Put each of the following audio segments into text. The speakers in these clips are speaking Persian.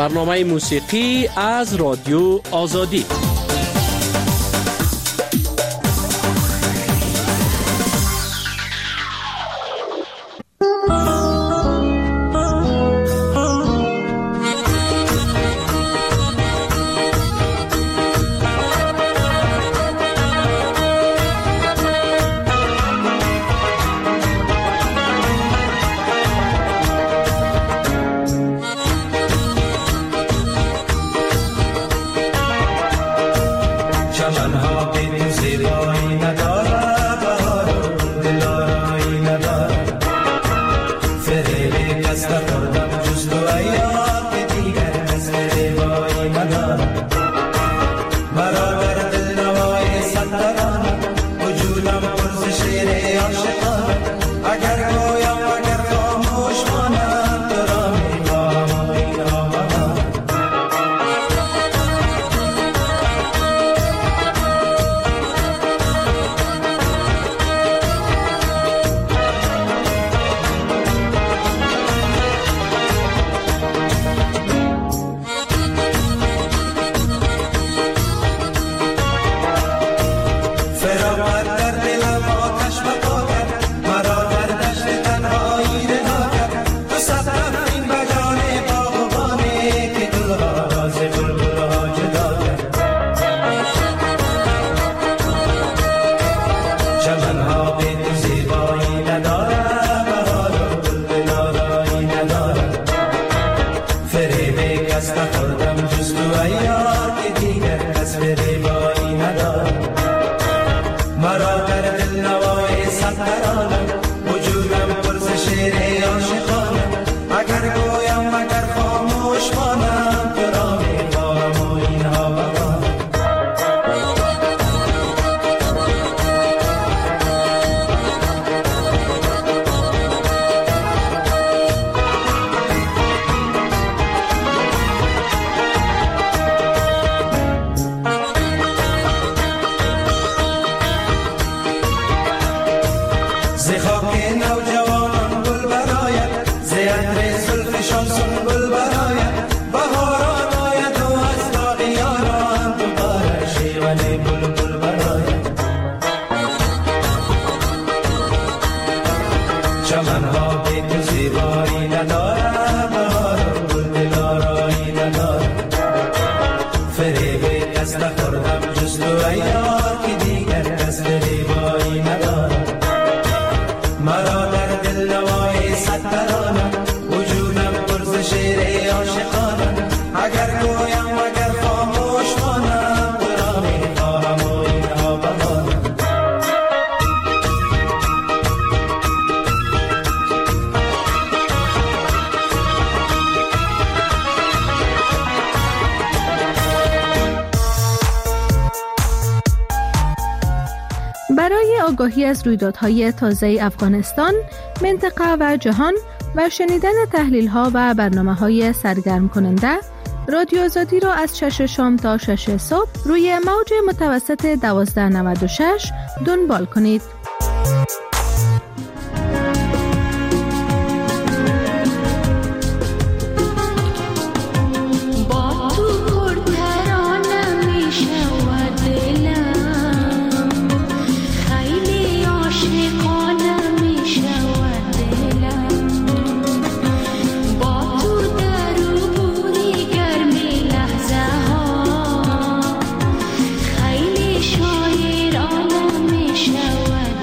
برنامه موسیقی از رادیو آزادی. برای آگاهی از رویدادهای تازه افغانستان، منطقه و جهان و شنیدن تحلیل‌ها و برنامه‌های سرگرم کننده، رادیو آزادی را از 6 شام تا 6 صبح روی موج متوسط 1296 دنبال کنید. شایر عالم می شود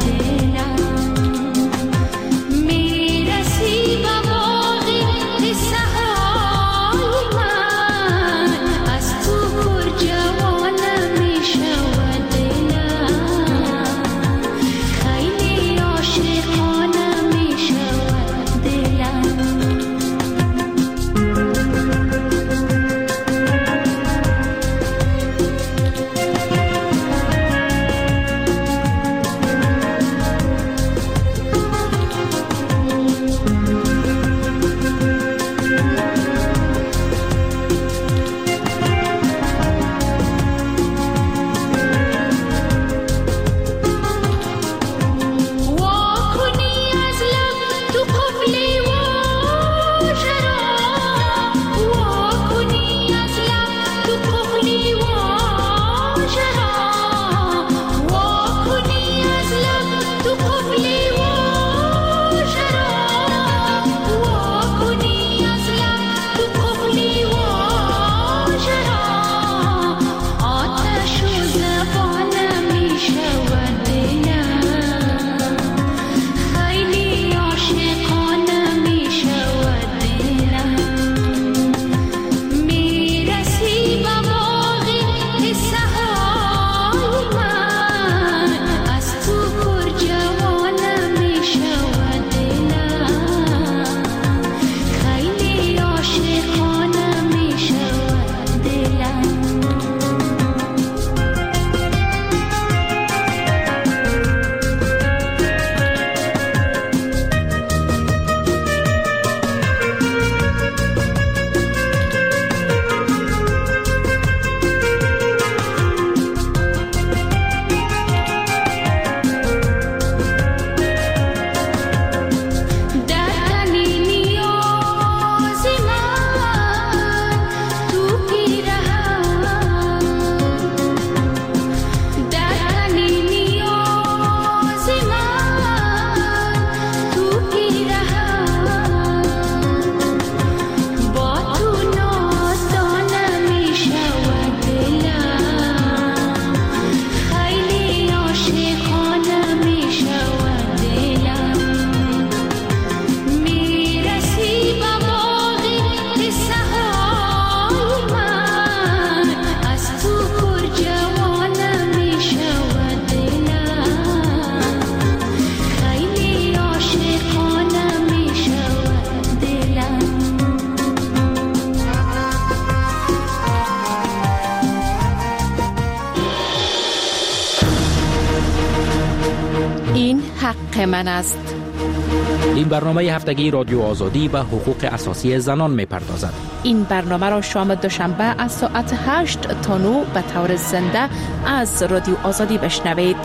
حق من است. این برنامه هفتگی رادیو آزادی و حقوق اساسی زنان می‌پردازد. این برنامه را شام دوشنبه از ساعت 8 تا 9 به طور زنده از رادیو آزادی بشنوید.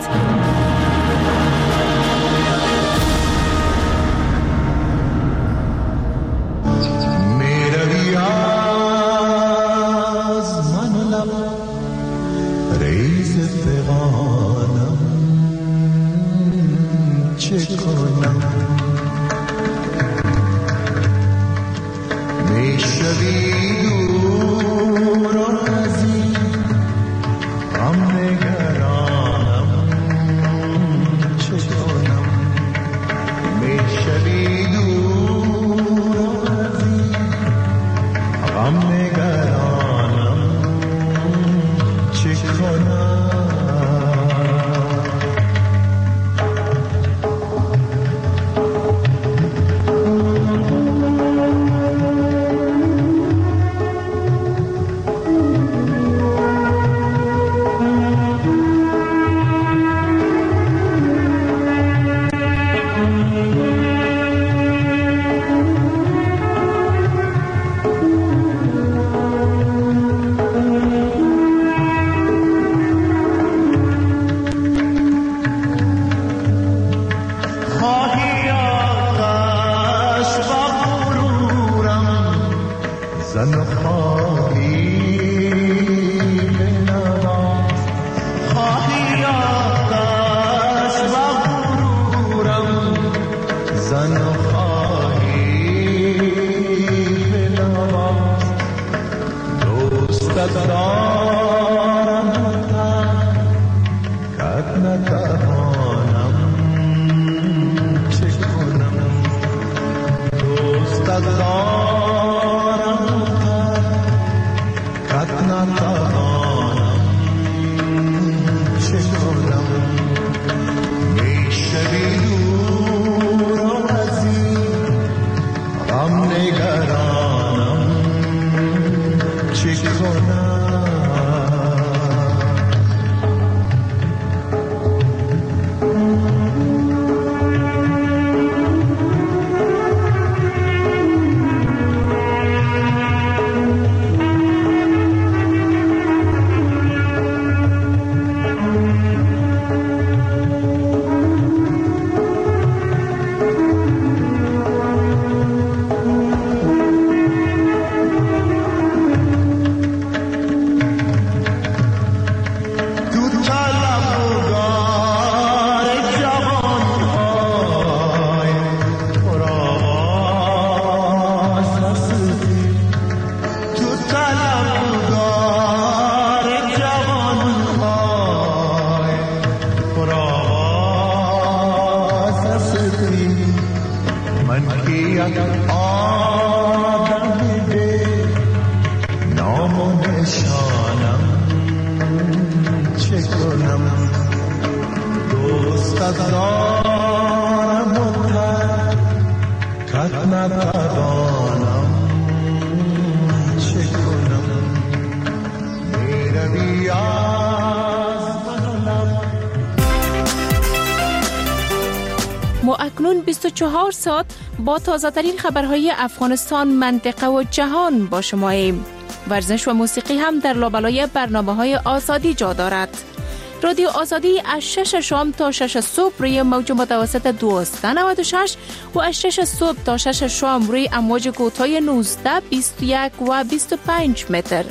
ما اکنون 24 ساعت با تازه‌ترین خبرهای افغانستان، منطقه و جهان با شماییم. ورزش و موسیقی هم در لابلای برنامه‌های آزادی جا دارد. رادیو آزادی از 6 شام تا 6 صبح روی موج متوسط 1296 و از 6 صبح تا 6 شام روی امواج کوتاه 19، 21 و 25 متر.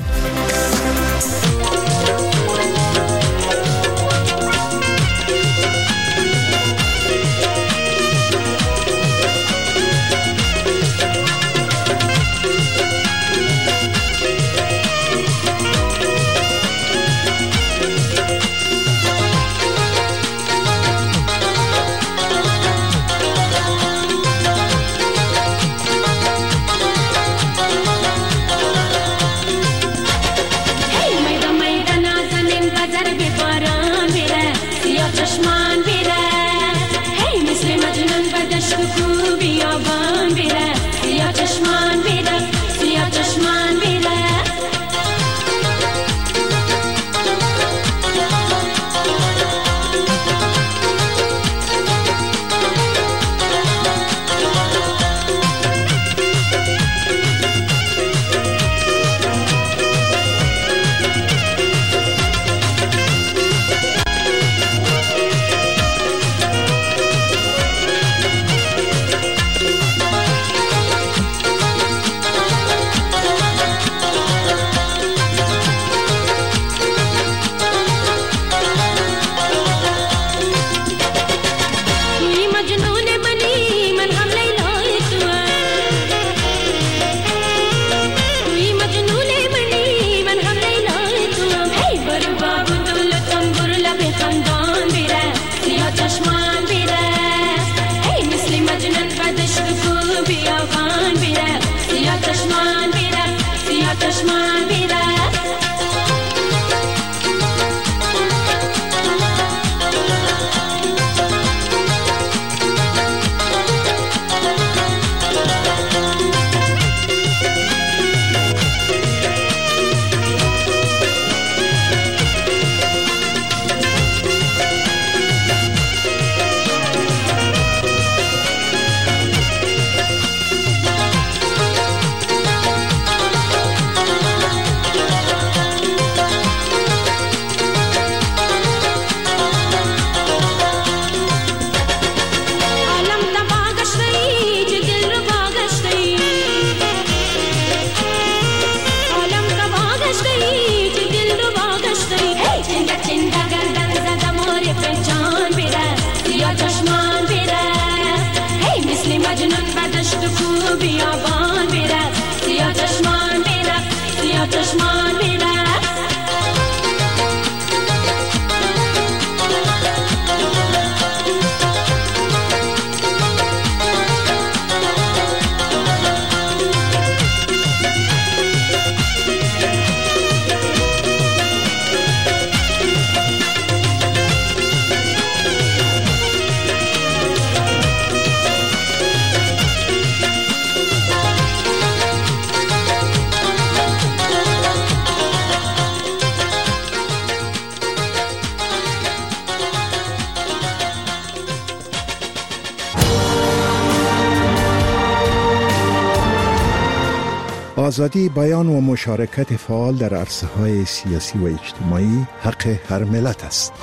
چشمان میره. آزادی بیان و مشارکت فعال در عرصه‌های سیاسی و اجتماعی حق هر ملت است.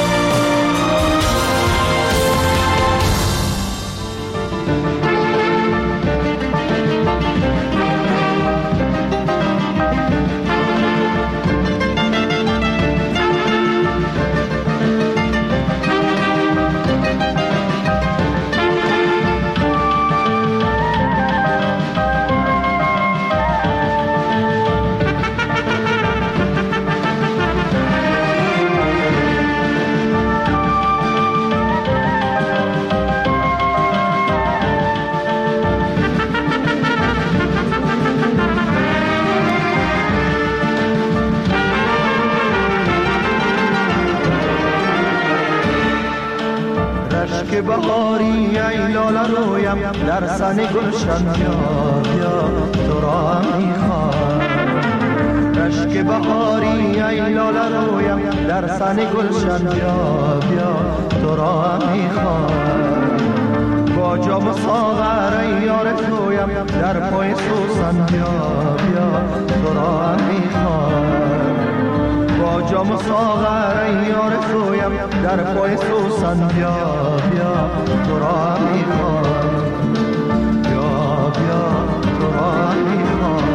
که بهاری ای لاله رویم در سن گلشن بیا تو را میخوام. رشک بهاری ای لاله رویم در سن گلشن بیا تو را میخوام. با جام ساغر ای یار تویم در پای سوسن بیا تو را میخوام. با جام ساغر ای یار تویم در پای سوسن بیا تو را میخوام. بیا تو را میخوام.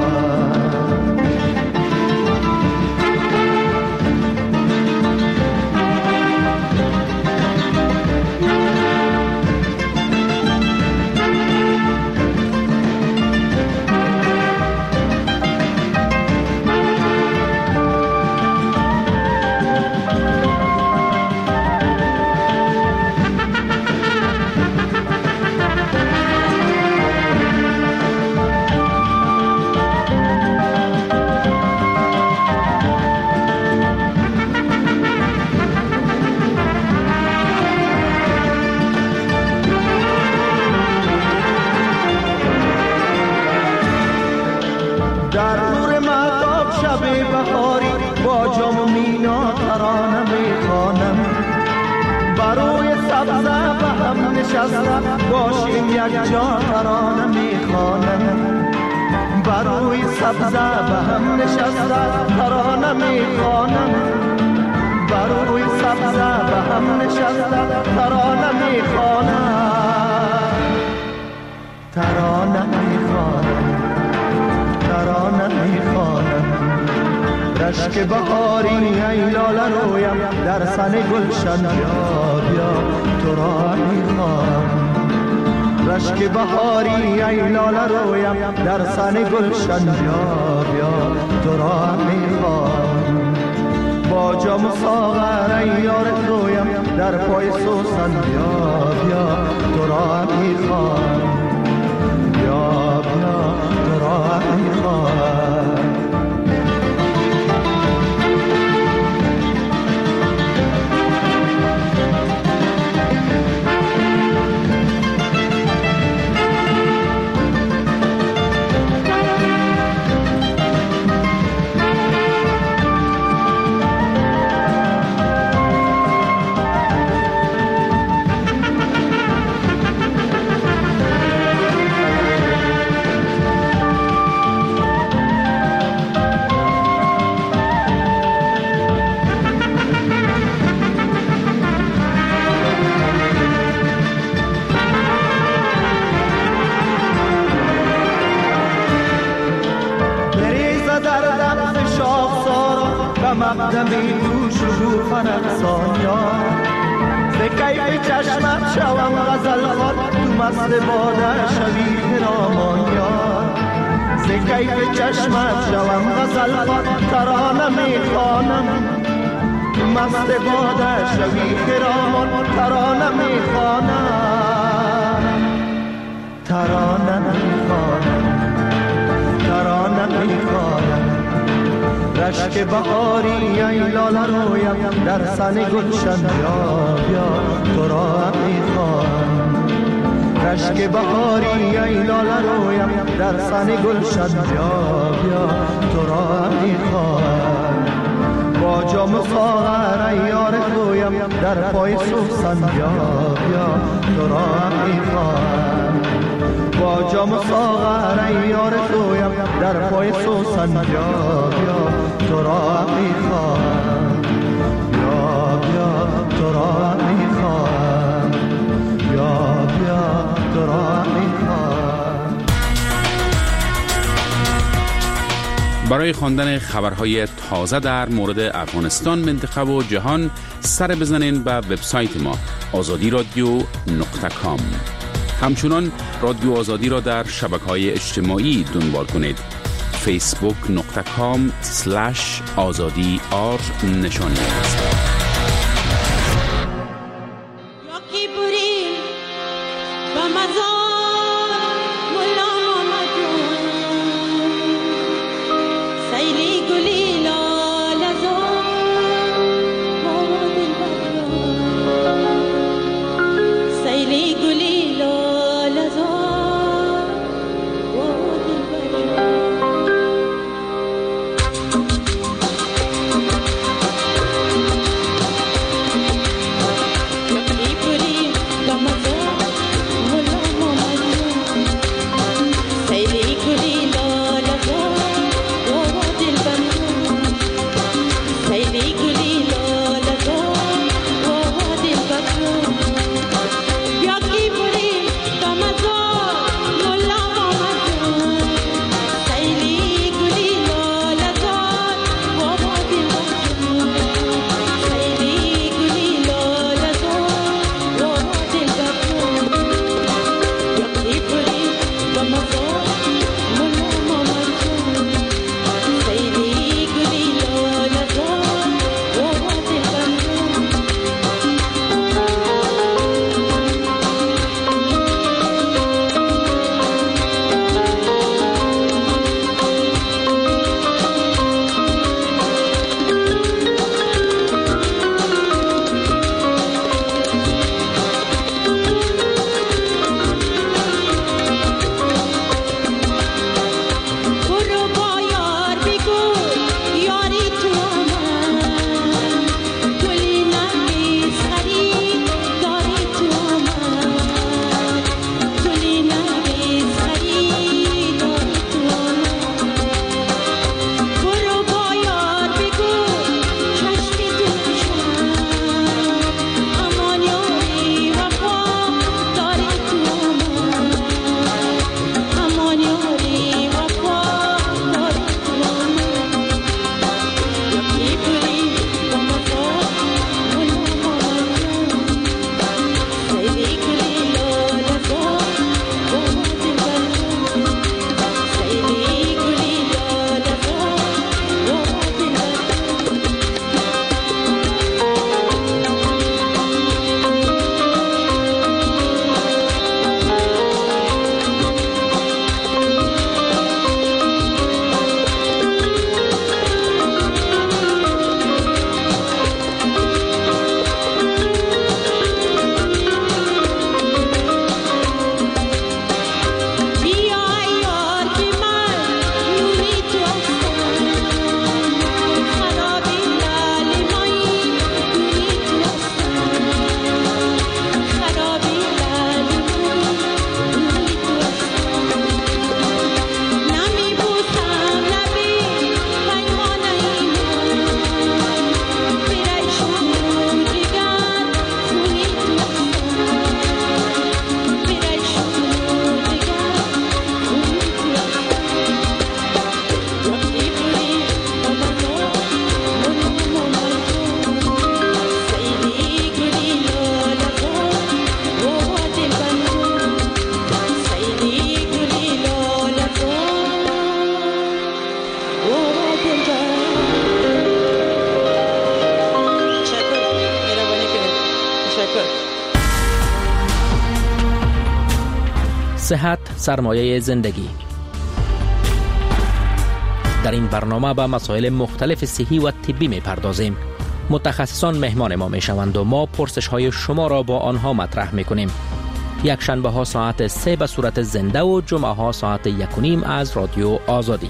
باشیم یک جا ترانه میخوانم. بروی سبزه به هم نشسته ترانه میخوانم. بروی سبزه به هم نشسته ترانه میخوانم. ترانه میخوانم. ترانه میخوانم. رشک بهاری ای لاله رویم در سن گلشن بیا تو را میخوام. رشک بهاری ای لاله رویم در سن گلشن بیا تو را میخوام. با جام ساغر ای یار تویم در پای سوسن بیا تو را میخوام. بیا تو را میخوام. من افسان یار ز کیف چشمت شوم غزل خوان تو مست باده شوی خرامان یار ز کیف چشمت شوم غزل خوان ترانه میخوانم تو مست باده شوی خرامان ترانه میخوانم ترانه میخوانم ترانه میخوانم رشک بهاری ای لاله رویم در سن گلشن بیا بیا تو را میخوانم رشک بهاری ای لاله رویم در سن گلشن بیا بیا تو را میخوانم با جام ساغر ای یار خویم در پای سوسن بیا بیا تو را میخوانم با جام ساغر ای یار خویم در پای سوسن بیا بیا تو را میخوام بیا بیا تو را میخوام بیا بیا تو را میخوام. برای خواندن خبرهای تازه در مورد افغانستان، منطقه و جهان سر بزنین به وبسایت ما azadiradio.com. همچنان رادیو آزادی را در شبکه‌های اجتماعی دنبال کنید. facebook.com/azadi نشانی است. صحت سرمایه زندگی. در این برنامه به مسائل مختلف صحی و طبی می‌پردازیم. متخصصان مهمان ما می‌شوند و ما پرسش‌های شما را با آنها مطرح می‌کنیم. یک شنبه ها ساعت 3 به صورت زنده و جمعه ها ساعت 1:30 از رادیو آزادی.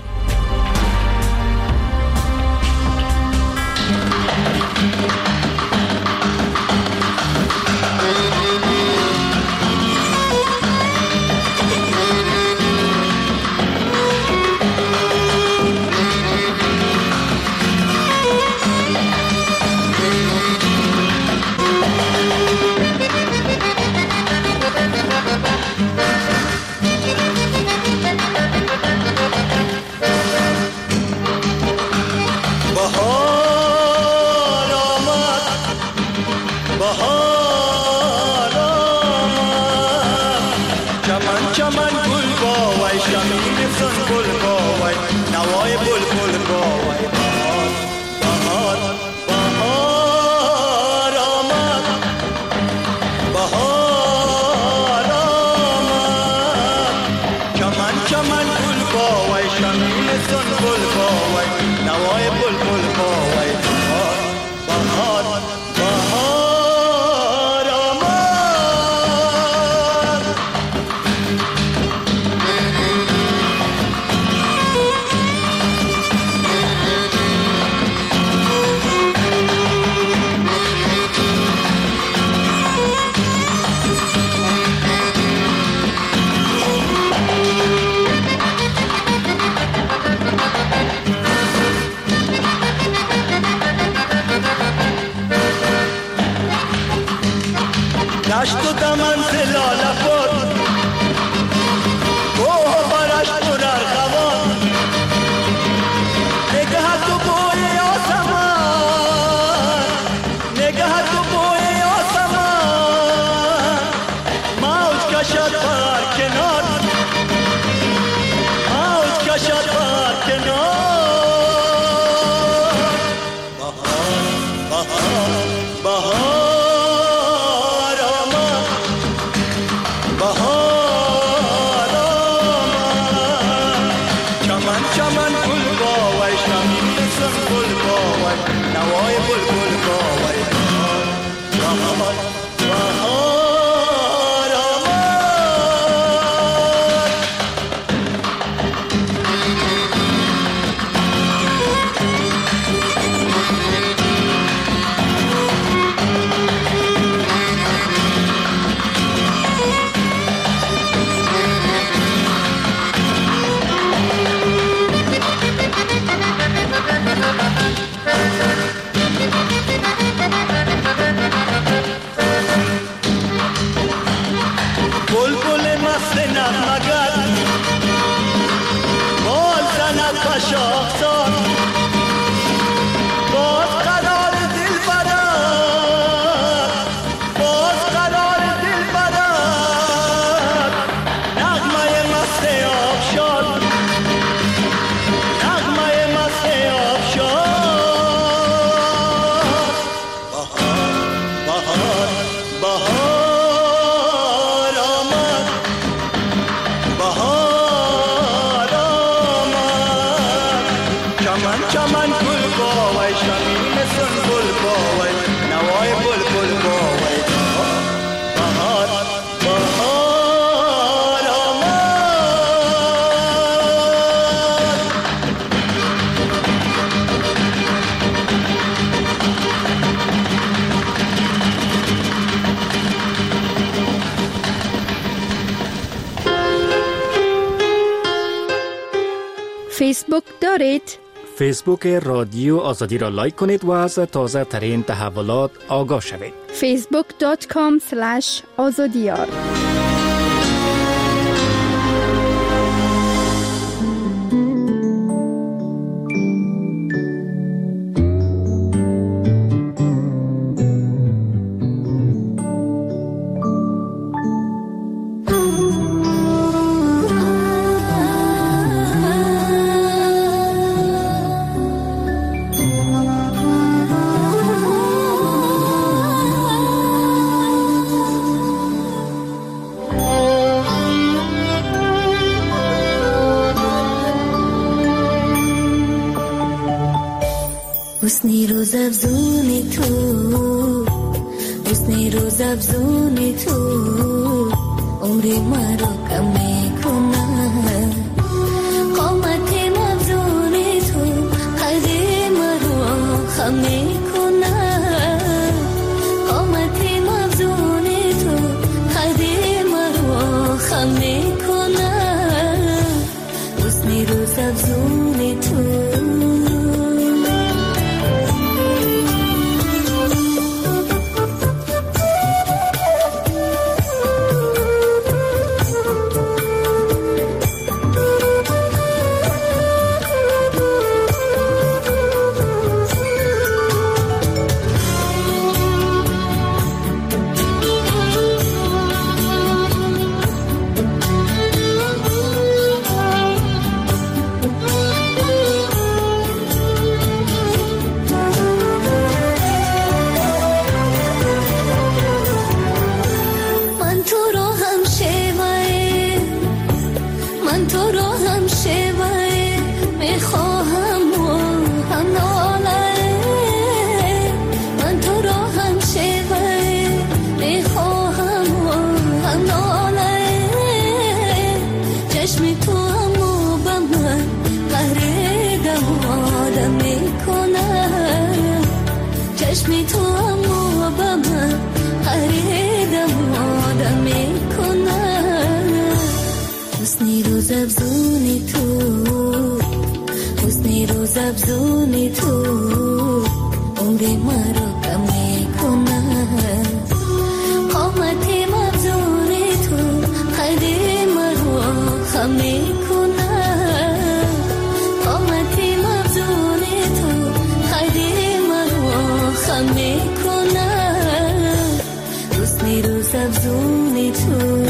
فیسبوک دارید؟ فیسبوک رادیو آزادی را لایک کنید و از تازه ترین تحولات آگاه شوید. facebook.com/azadiyar حسن روز افزون تو عمری مرا کم میکنه قامت مفزون تو قد مرا خم میکنه قامت مفزون تو قد مرا خم میکنه حسن روز افزون تو افزونی تو عمری مرا کم میکنه قامت مفزونی تو قد مرا خم میکنه قامت مفزونی تو قد مرا خم میکنه حسن روز افزونی تو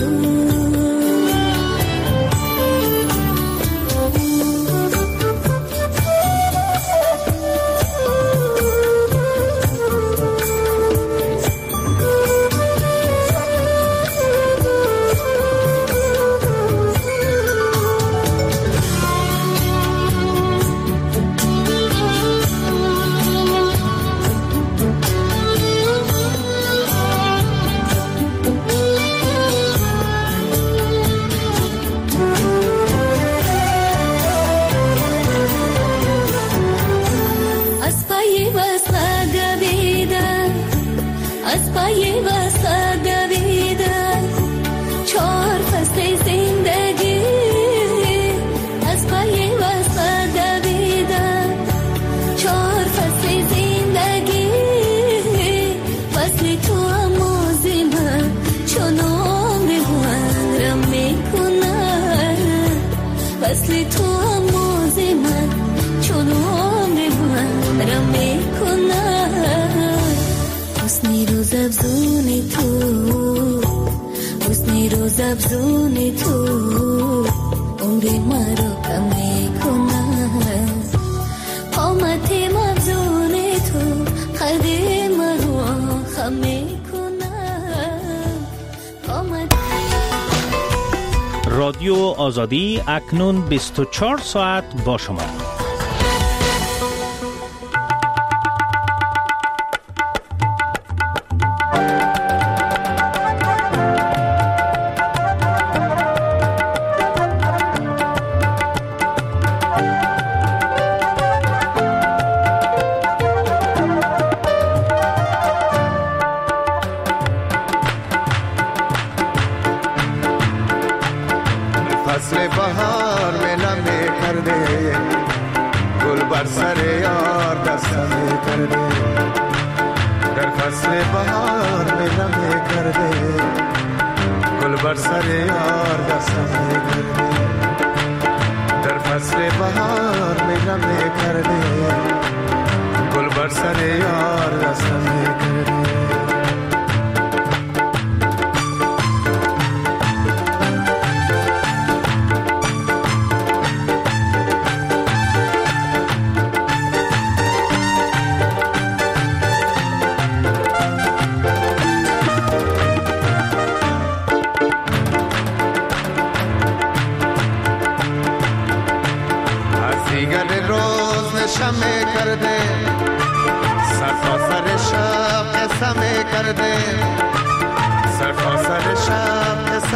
افزونی تو عمری مرا کم میکنه قامت مفزونی تو قد مرا خم میکنه رادیو آزادی اکنون 24 ساعت با شما. فصل بهار ملم کرده گل بر سر یار دستم کرده در فصل بهار ملم کرده گل بر سر یار دستم کرده در فصل بهار ملم کرده گل بر سر یار دستم کرده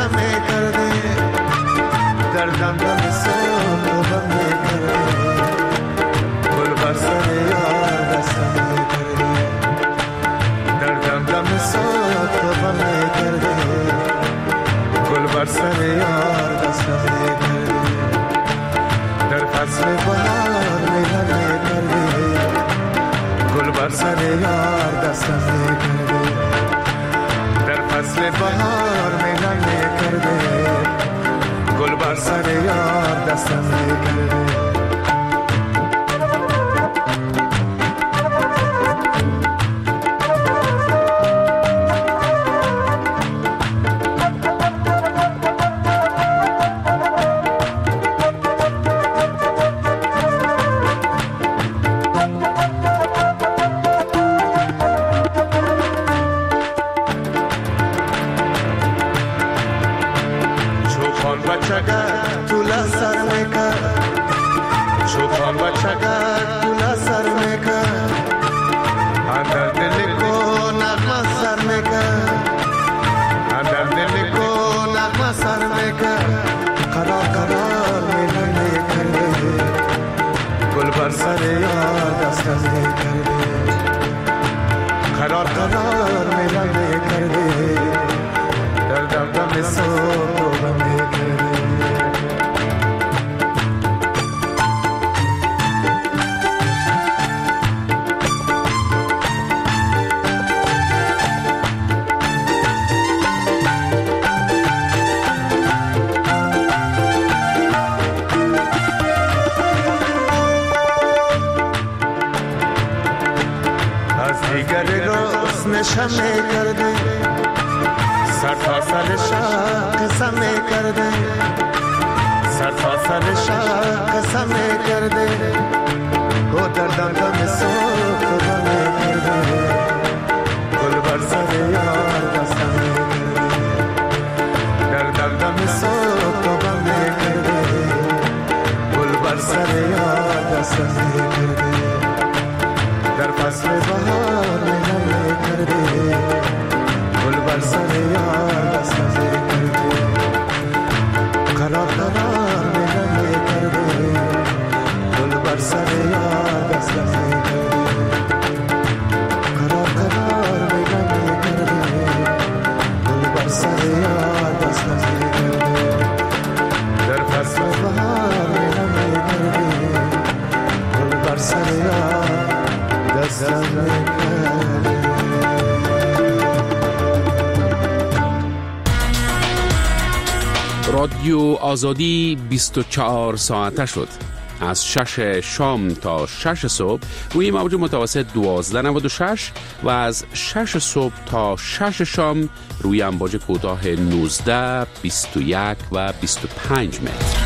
قسم کرده در دمدم صبح غم کرده گل بر سر یار دستم کرده در دمدم صبح غم کرده گل بر سر یار دستم کرده در فصل بهار میلم کرده گل بر سر یار دستم کرده در فصل بهار میلم کرده گل بر سر یار دستم کرده شمع کرده سر تا سر شب قسم کرده سر تا سر شب قسم کرده گو در دمدم صبح غم کرده گل بر سر یار دستم کرده در دمدم صبح غم کرده گل بر سر یار دستم کرده در فصل بهار گل بر سر یار دستم کرده قرار قرار میلم کرده گل بر سر یار دستم کرده قرار قرار میلم کرده گل بر سر یار دستم کرده در فصل بهار میلم کرده گل بر سر یار دستم کرده. رادیو آزادی 24 ساعته شد. از 6 شام تا 6 صبح روی موج متوسط 1296 و از 6 صبح تا 6 شام روی امواج کوتاه 19، 21 و 25 متر.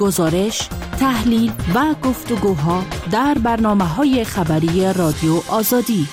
گزارش، تحلیل و گفتگوها در برنامه‌های خبری رادیو آزادی.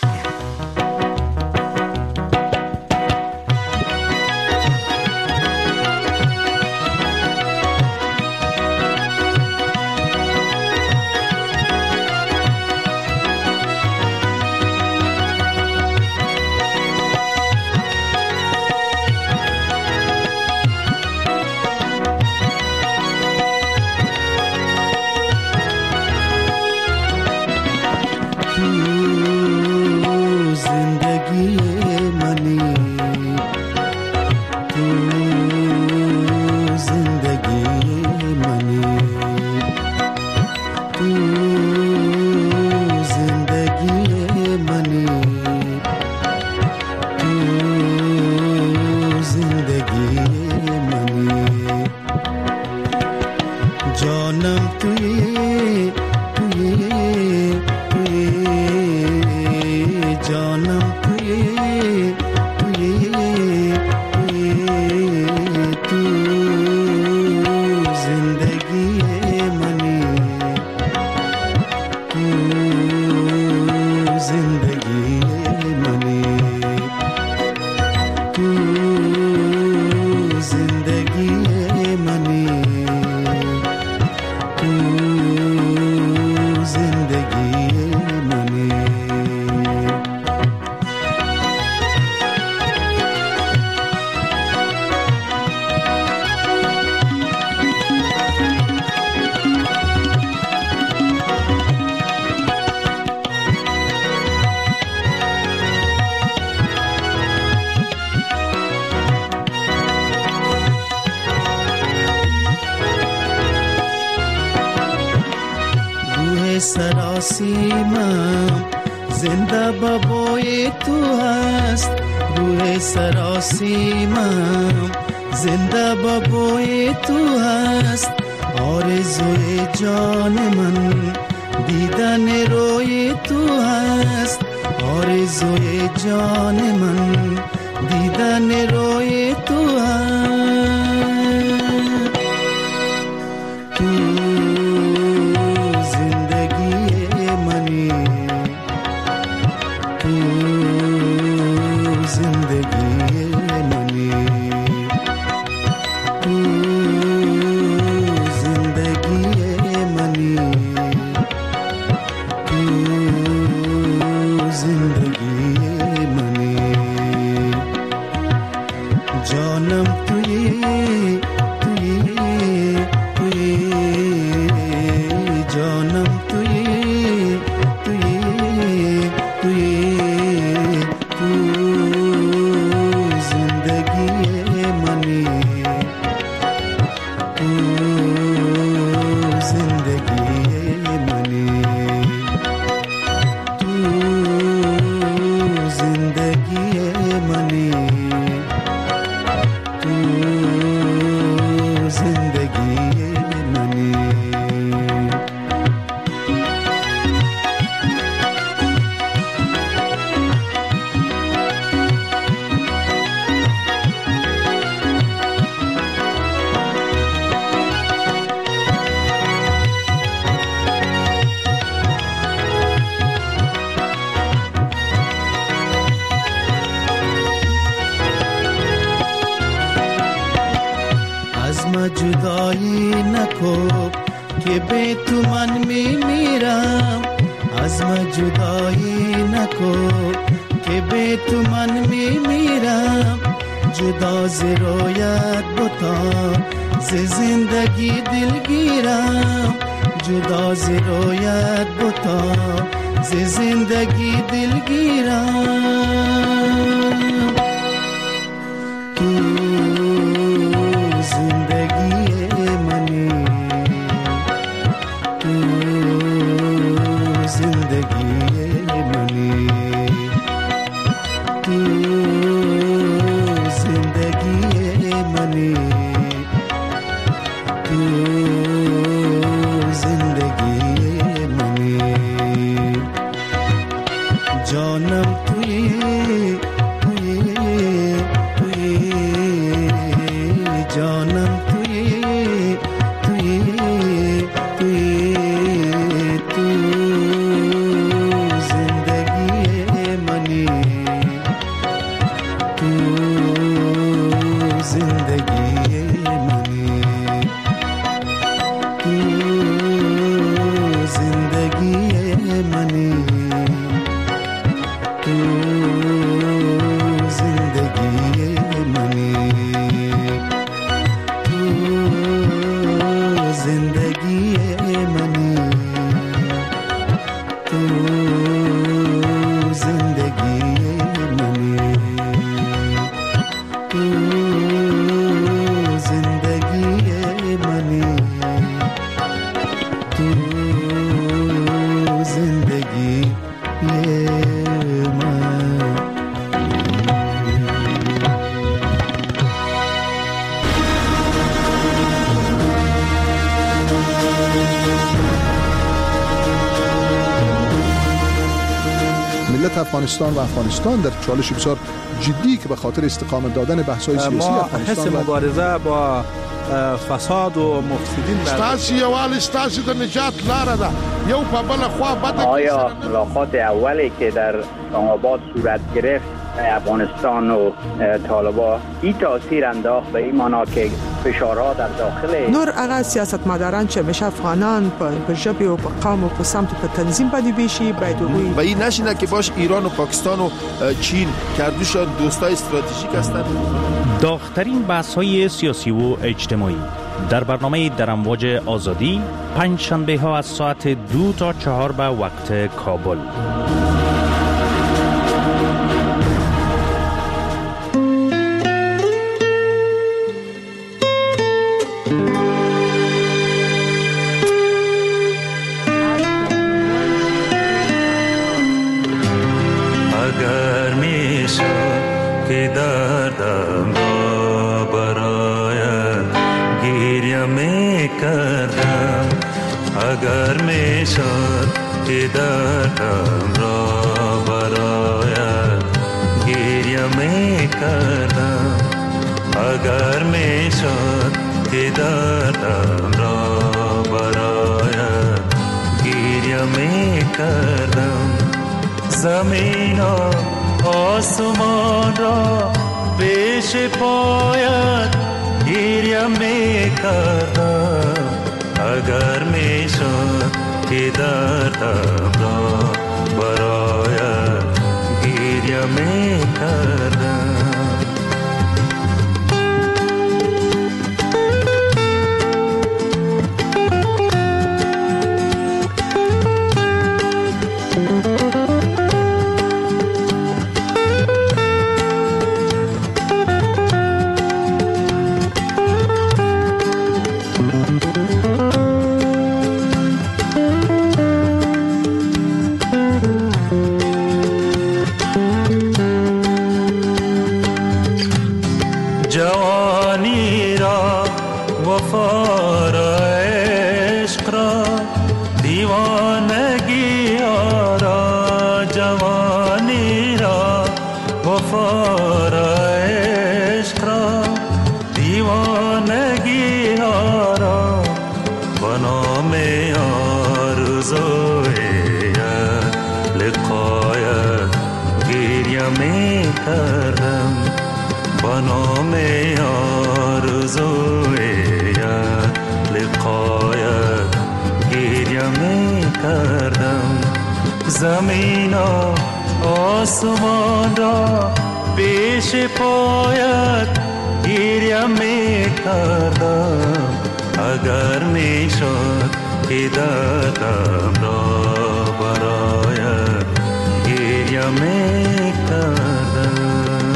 سراسیمم زنده بابای تو هست، روح سراسیمم زنده بابای تو هست، آرزوی جان من دیدن روی تو هست، آرزوی جان من دیدن روی تو هست. جدایی نکو که به تو من میمیرم، از ما جدایی نکو که به تو من میمیرم، جدا ز رویت بتا ز زندگی دلگیرم، جدا ز رویت بتا ز زندگی دلگیرم. تو جانم توی افغانستان و افغانستان در چالش بسیار جدی که به خاطر استقامت دادن بحث‌های سیاسی افغانستان حس مبارزه با فساد و مفسدین ستاسي یوال ستاسي د نجات لاره ده یو په بل خوا بده. آیا ملاقات اولی که در اسلام آباد صورت گرفت افغانستان و طالبان این تاثیر انداخت به این معنا که فشارها در داخل نور هغه سیاستمداران چې مشه افغانان په ژبه او په قوم او په سمت په تنظیم باندې بشي باید وي و این نشینه که باش ایران و پاکستان و چین کردوشان دوستای استراتژیک هستند. داغ‌ترین بحث‌های سیاسی و اجتماعی در برنامه در امواج آزادی پنج شنبه ها از ساعت 2 تا 4 به وقت کابل. اگر میشد که دردم را برایت گریه میکردم، اگر میشد که دردم را برایت گریه میکردم، اگر میشد که دردم را برایت گریه میکردم، زمین و آسمان را پیش پایت گریه میکردم، اگر میشد که دردم را برایت گریه میکردم. جوانی را وفا را عشق را دیوانگی را، جوانی را وفا را عشق را دیوانگی را، بنام آرزوی لقایت گریه می کردم، بنام آرزوی لقایت گریه می کردم، زمین و آسمان را پیش پایت گریه می کردم، اگر می شد که دردم را برایت گریه می کردم.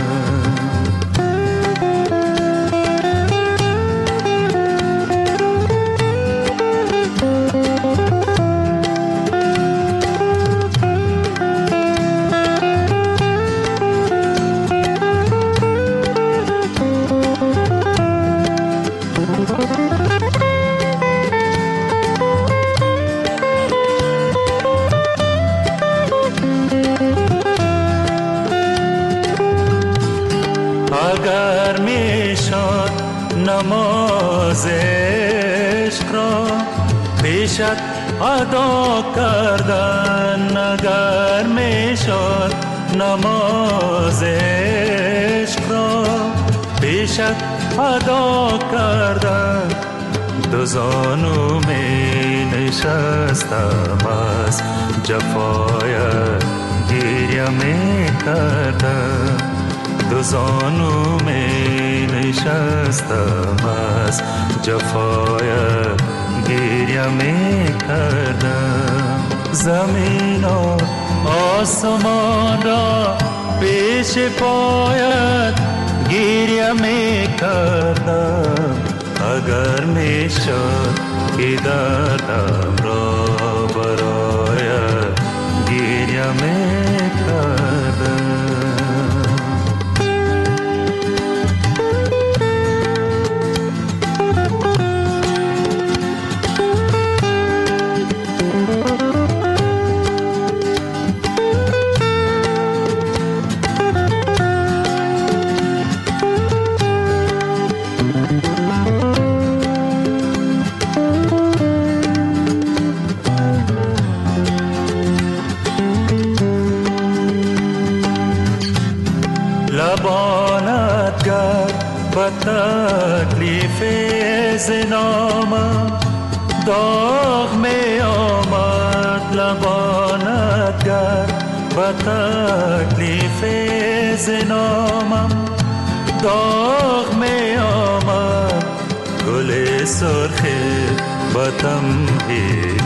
اگر میشد نماز عشق را پیشت ادا کردن، اگر میشد نماز عشق را پیشت ادا کردن، دو زانو می نشستم از جفایت گریه می زانو می نشستم از جفایت گریه می کردم زمین و آسمان را پیش پایت گریه می کردم اگر می شد که دردم را برایت گریه می کردم لبانت کرد با تکلیف زنامم داغ می آمد لبانت کرد با تکلیف زنامم داغ می آمد گل سرخ با تمهیل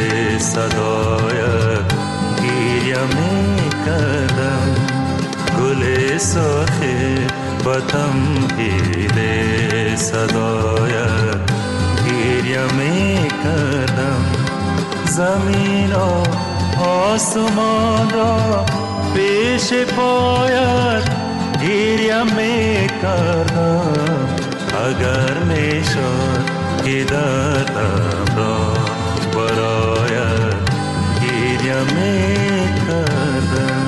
صدایت گریه می کردم گل سرخ با تمهیل صدایت گریه می کردم زمین و آسمان را پیش پایت گریه می کردم اگر می شد که دردم را برایت گریه می کردم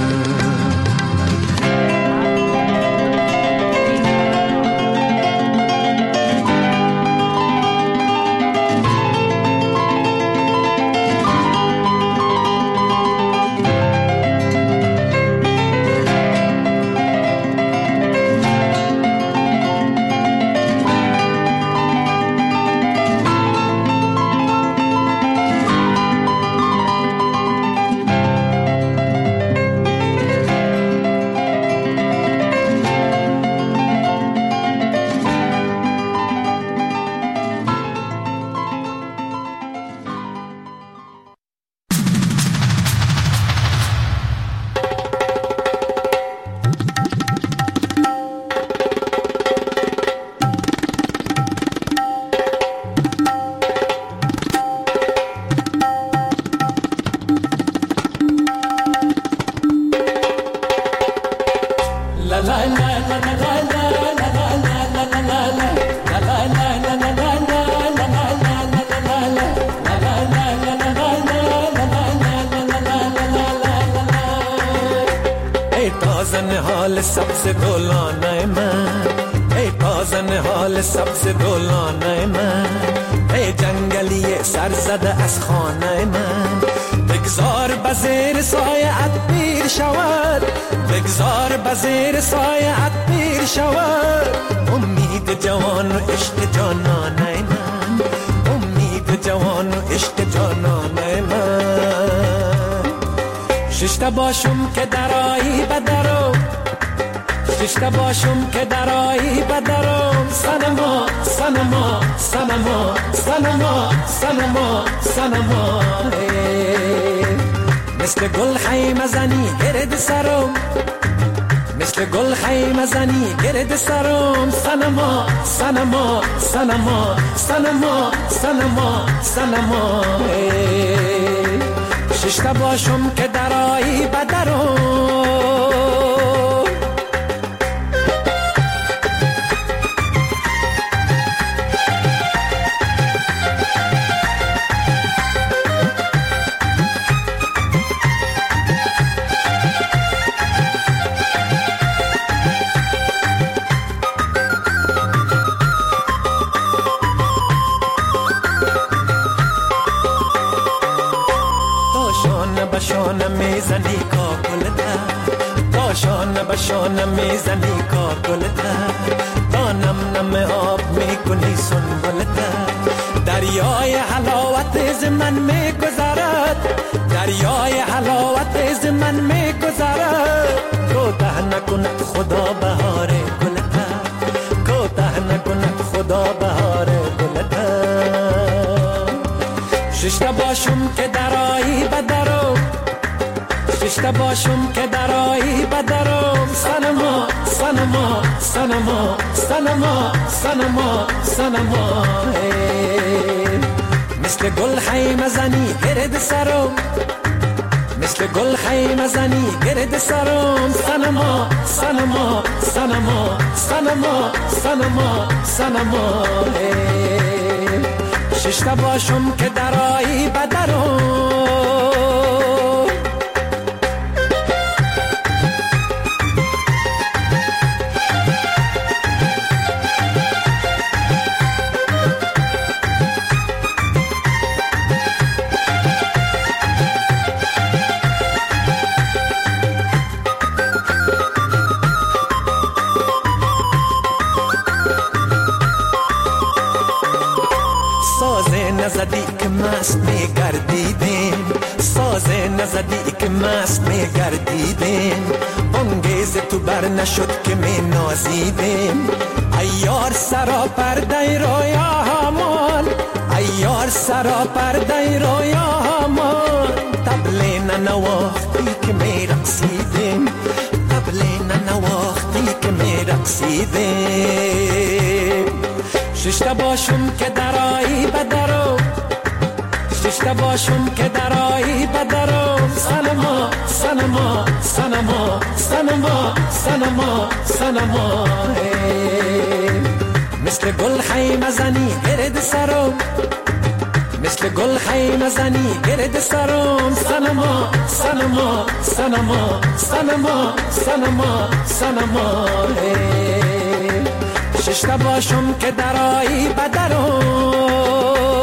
حال سبز گلانه من ای تازن حال سبز گلانه من ای جنگلی سر زده از خانه من بگذار بزیر سایه ات پیر شود بگذار بزیر سایه ات پیر شود امید جوان و عشق جانانه من امید جوان و عشق جانانه من ششته باشم که درایی بدرو ششته باشم که درایی بدرم سنما سنما سنما سنما سنما سنما مثل گل خیمه زنی گرد سرم مثل گل خیمه زنی گرد سرم سنما سنما سنما سنما سنما سنما ششته باشم که درایی بدرم میزنی کاکلتا تا شانه به شانه میزنی کاکلتا تا نم نم آب میکنی سنبلتا دریای حلاوت از من میگذرد دریای حلاوت از من میگذرد تو ده نکند خدا بهار ششتا باشم که درایی بدرم سنما سنما سنما سنما سنما سنما مثل گل خیمه زنی گرد سرم مثل گل خیمه زنی گرد سرم سنما سنما سنما سنما سنما سنما ششتا باشم که درایی بدرم نزدی که مست میگردیدیم ساز نزدی که مست میگردیدیم بانگیز تو بر نشد که می نازیدیم ایار سرا پرده رویا همان ایار سرا پرده رویا همان تبلی ننواختی که می رقصیدیم تبلی ننواختی که می رقصیدیم ششتا باشم که درایی بدرم ششتا باشم که درایی بدرم سنما سنما سنما سنما سنما سنما مثل گل خیمه زنی گرد سرم مثل گل خیمه زنی گرد سرم سنما سنما سنما سنما سنما سنما ششتا باشم که درایی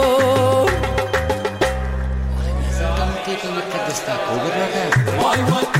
بدرم